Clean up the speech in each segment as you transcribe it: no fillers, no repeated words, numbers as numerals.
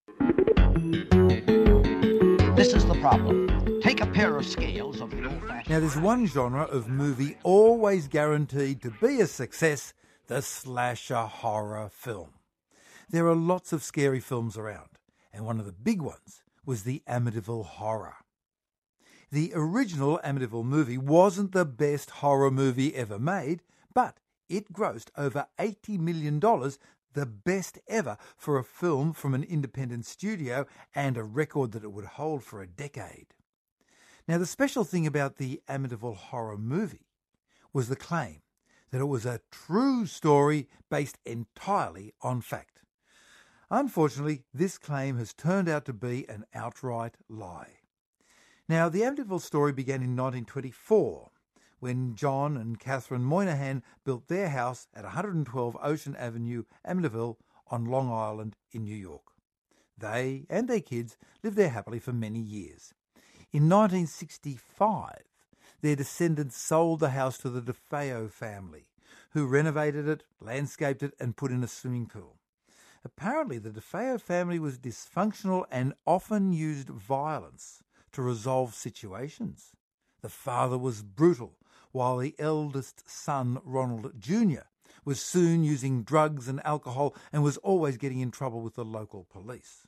This is the problem. Take a pair of scales of the old-fashioned... Now, there's one genre of movie always guaranteed to be a success: the slasher horror film. There are lots of scary films around, and one of the big ones was the Amityville Horror. The original Amityville movie wasn't the best horror movie ever made, but it grossed over $80 million, the best ever for a film from an independent studio, and a record that it would hold for a decade. Now, the special thing about the Amityville Horror movie was the claim that it was a true story based entirely on fact. Unfortunately, this claim has turned out to be an outright lie. Now, the Amityville story began in 1924, when John and Catherine Moynihan built their house at 112 Ocean Avenue, Amityville, on Long Island in New York. They and their kids lived there happily for many years. In 1965, their descendants sold the house to the DeFeo family, who renovated it, landscaped it, and put in a swimming pool. Apparently, the DeFeo family was dysfunctional and often used violence to resolve situations. The father was brutal, while the eldest son, Ronald Jr., was soon using drugs and alcohol and was always getting in trouble with the local police.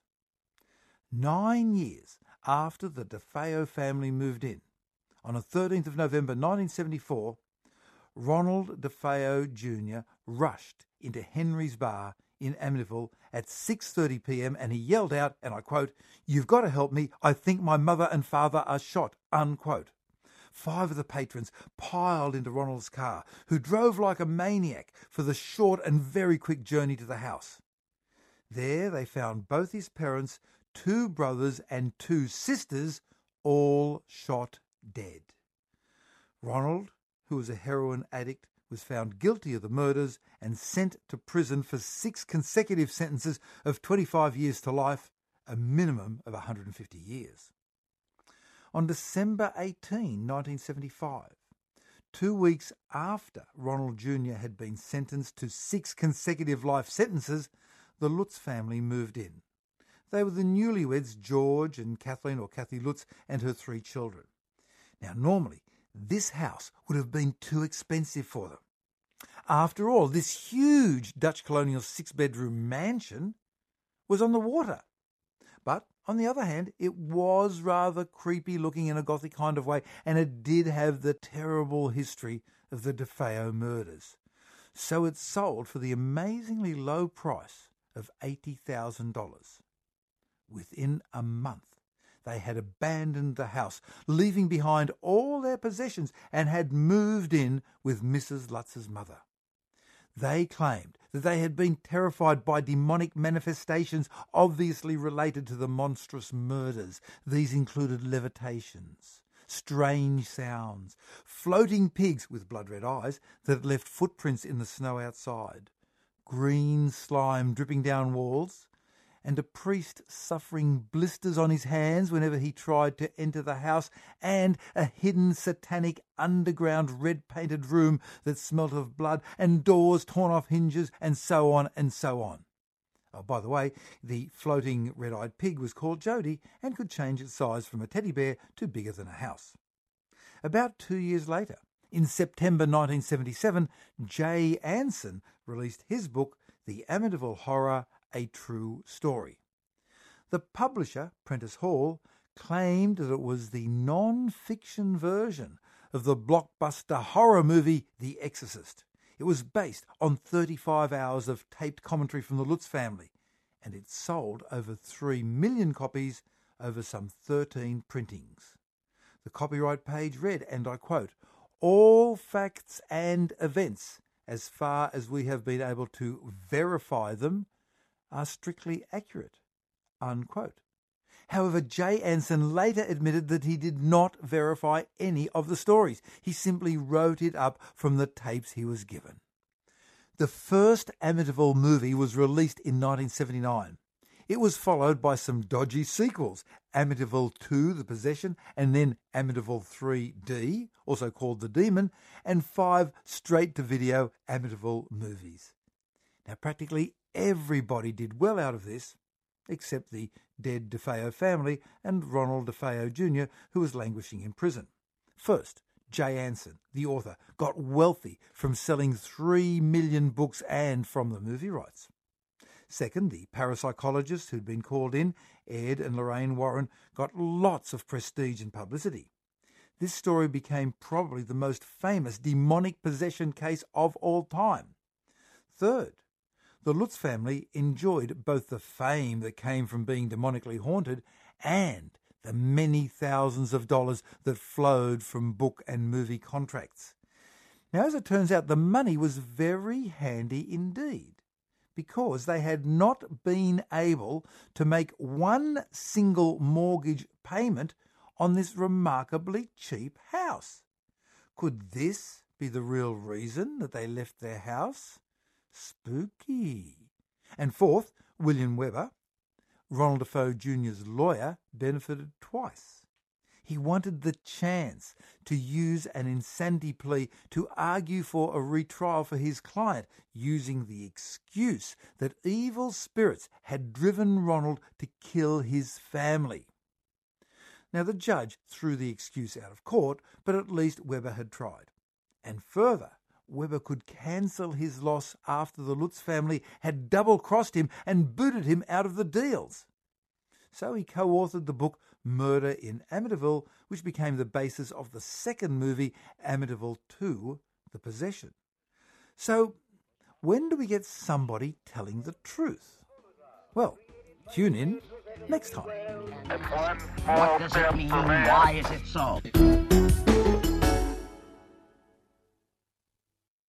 9 years after the DeFeo family moved in, on the 13th of November 1974, Ronald DeFeo Jr. rushed into Henry's Bar in Amityville at 6:30 p.m. and he yelled out, and I quote, "You've got to help me. I think my mother and father are shot," unquote. 5 of the patrons piled into Ronald's car, who drove like a maniac for the short and very quick journey to the house. There they found both his parents, 2 brothers and 2 sisters, all shot dead. Ronald, who was a heroin addict, was found guilty of the murders and sent to prison for 6 consecutive sentences of 25 years to life, a minimum of 150 years. On December 18, 1975, 2 weeks after Ronald Jr. had been sentenced to 6 consecutive life sentences, the Lutz family moved in. They were the newlyweds George and Kathleen, or Kathy Lutz, and her 3 children. Now, normally, this house would have been too expensive for them. After all, this huge Dutch colonial 6-bedroom mansion was on the water. But, on the other hand, it was rather creepy looking in a gothic kind of way, and it did have the terrible history of the DeFeo murders. So it sold for the amazingly low price of $80,000. Within a month, they had abandoned the house, leaving behind all their possessions, and had moved in with Mrs. Lutz's mother. They claimed that they had been terrified by demonic manifestations obviously related to the monstrous murders. These included levitations, strange sounds, floating pigs with blood-red eyes that left footprints in the snow outside, green slime dripping down walls, and a priest suffering blisters on his hands whenever he tried to enter the house, and a hidden satanic underground red-painted room that smelt of blood, and doors torn off hinges, and so on and so on. Oh, by the way, the floating red-eyed pig was called Jody and could change its size from a teddy bear to bigger than a house. About 2 years later, in September 1977, Jay Anson released his book, The Amityville Horror, A True Story. The publisher, Prentice Hall, claimed that it was the non-fiction version of the blockbuster horror movie The Exorcist. It was based on 35 hours of taped commentary from the Lutz family, and it sold over 3 million copies over some 13 printings. The copyright page read, and I quote, "All facts and events, as far as we have been able to verify them, are strictly accurate," unquote. However, Jay Anson later admitted that he did not verify any of the stories. He simply wrote it up from the tapes he was given. The first Amityville movie was released in 1979. It was followed by some dodgy sequels, Amityville 2, The Possession, and then Amityville 3D, also called The Demon, and 5 straight-to-video Amityville movies. Now, practically everybody did well out of this, except the dead DeFeo family and Ronald DeFeo Jr., who was languishing in prison. First, Jay Anson, the author, got wealthy from selling 3 million books and from the movie rights. Second, the parapsychologists who'd been called in, Ed and Lorraine Warren, got lots of prestige and publicity. This story became probably the most famous demonic possession case of all time. Third, the Lutz family enjoyed both the fame that came from being demonically haunted and the many thousands of dollars that flowed from book and movie contracts. Now, as it turns out, the money was very handy indeed, because they had not been able to make one single mortgage payment on this remarkably cheap house. Could this be the real reason that they left their house? Spooky. And fourth, William Weber, Ronald Defoe Jr.'s lawyer, benefited twice. He wanted the chance to use an insanity plea to argue for a retrial for his client, using the excuse that evil spirits had driven Ronald to kill his family. Now, the judge threw the excuse out of court, but at least Weber had tried. And further, Weber could cancel his loss after the Lutz family had double-crossed him and booted him out of the deals. So he co-authored the book Murder in Amityville, which became the basis of the second movie, Amityville 2, The Possession. So, when do we get somebody telling the truth? Well, tune in next time. What does it mean? Why is it so?